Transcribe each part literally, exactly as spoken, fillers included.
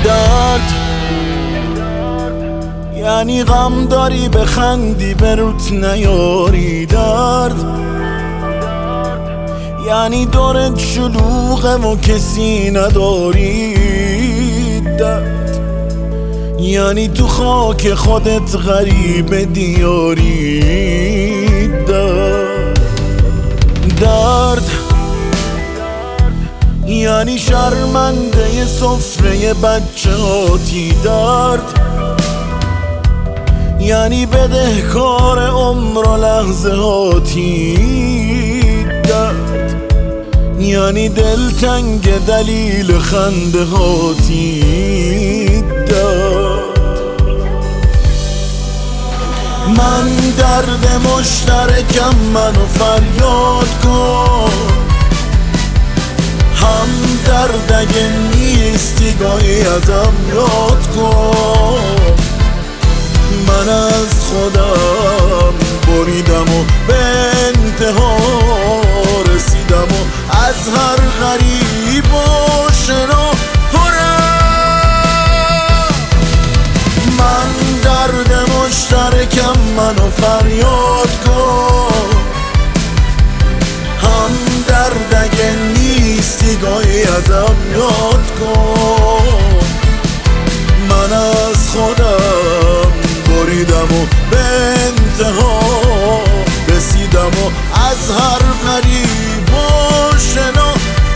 درد یعنی غم داری بخندی به روت نیاری، درد یعنی دورت شلوغه و کسی نداری، درد یعنی تو خاک خودت غریب دیاری، درد درد یعنی شرمنده سفره بچه هاتی، درد یعنی بدهکار عمر و لحظه هاتی، درد یعنی دلتنگ دلیل خنده هاتی، درد من درد مشترکم، منو فریاد کن، هم درد اگه نیستی گاهی ازم یاد کن. من از خودم بریدم و به انتها رسیدم و از هر غریب و شنا پرم. من درد مشترکم، منو فریاد کن، هم درد اگه نیستی گاهی ازم یاد کن. من از خودم بریدم و به انتها رسیدم و از هر غریب و شنا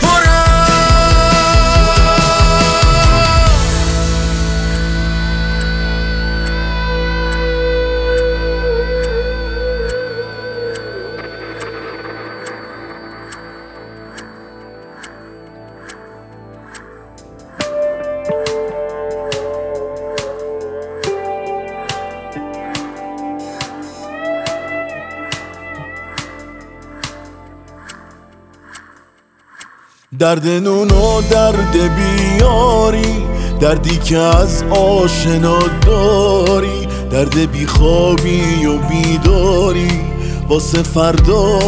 درد نون و درد بیاری، دردی که از آشنا داری، درد بیخوابی و بیداری واسه فردا،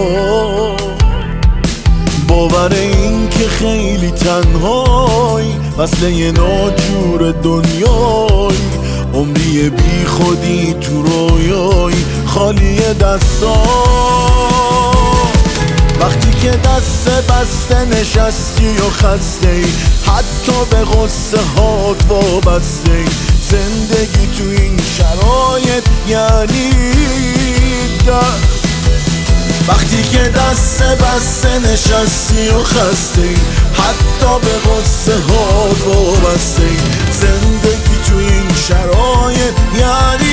باور این که خیلی تنهایی، وصله ناجور دنیایی، عمری بی خودی تو رویایی، خالی دستا. وقتی که دست بسته نشستی و خسته ای، حتی به غصه هات وابسته ای، زندگی تو این شرایط یعنی درد. وقتی که دست بسته نشستی و خسته ای، حتی به غصه هات وابسته ای، زندگی تو این شرایط یعنی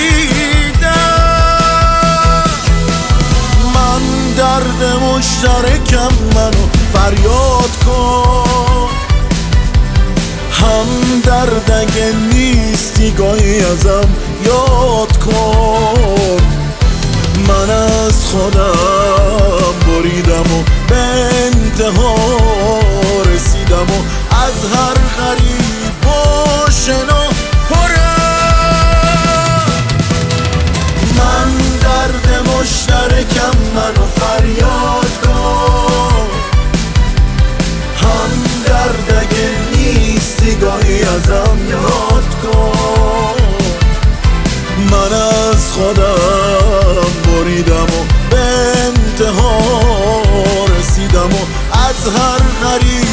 درد مشترکم، منو فریاد کن، هم درد اگه نیستی گاهی ازم یاد کن. من از خودم بریدم و به انتها رسیدم و از هر غریب و شنا پرم. من درد مشترکم، منو فریاد کن، هم درد اگه نیستی گاهی ازم یاد کن. من از خودم بریدم و به انتها رسیدم و از هر غریب